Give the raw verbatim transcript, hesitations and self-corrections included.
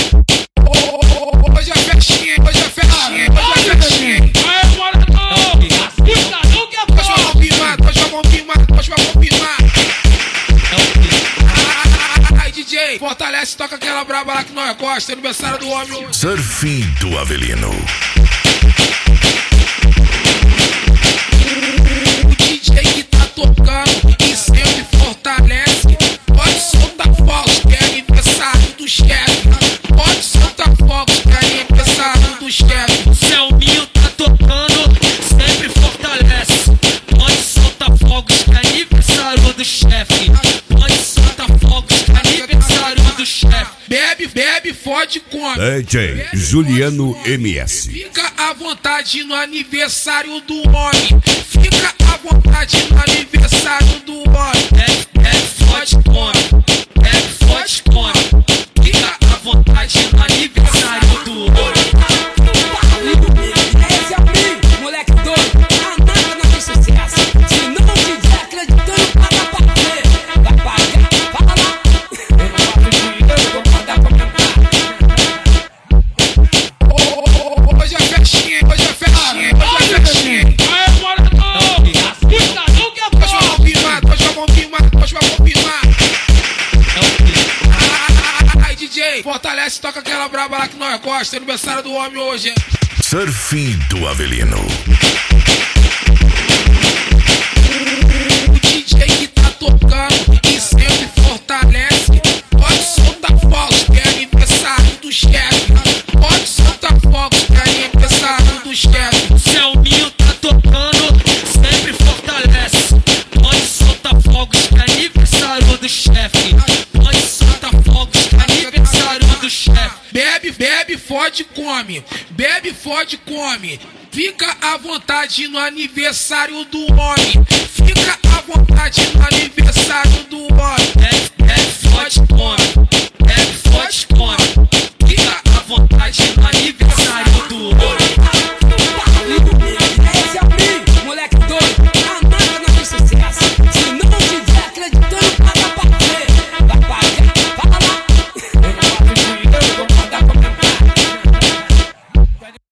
Hoje é festinha, hoje é festinha, hoje é festinha. Aê, morador! Cuidado que é bom! Hoje vai confirmar, hoje vai confirmar, hoje vai confirmar. Ai, D J, fortalece, toca aquela braba lá que nós gosta, aniversário do homem. Surf do Avelino. O D J que tá tocando e sempre fortalece. Pode soltar fogos, que é aniversário do chefe. Pode soltar fogos, que é aniversário do chefe. Selminho tá tocando, sempre fortalece. Pode soltar fogos, que é aniversário do chefe. Pode soltar fogos, que é aniversário do chefe. Bebe, bebe, fode, come. D J Juliano M S. Fica à vontade no aniversário do homem. Fica à vontade no aniversário do homem. É, é forte, come. É forte, come. Fica à vontade no aniversário do homem. Esse é o Big, moleque doido, a máquina tem sucesso. Se não tiver acreditando, paga pra ver. Vai pagar, fala lá. Eu boto dinheiro, vou pagar pra cantar. Hoje é festinha, hoje é festinha, hoje é festinha. Aê, morador! Cuidado que é Hoje vai bom! confirmar, hoje vai confirmar, hoje vai confirmar. Ai, D J, fortalece, toca aquela braba lá que nós gosta, aniversário do homem hoje. Surf do Avelino. O D J que tá tocando e sempre fortalece. Pode soltar fogos, que é aniversário do chefe. Pode soltar fogos, que é aniversário do chefe. Selminho tá tocando, sempre fortalece. Pode soltar fogos, que é aniversário do chefe. Pode soltar fogos, que é aniversário do chefe. Bebe, bebe, fode, come. Bebe, fode, come. Fica à vontade no aniversário do homem. Fica à vontade no aniversário do homem. É,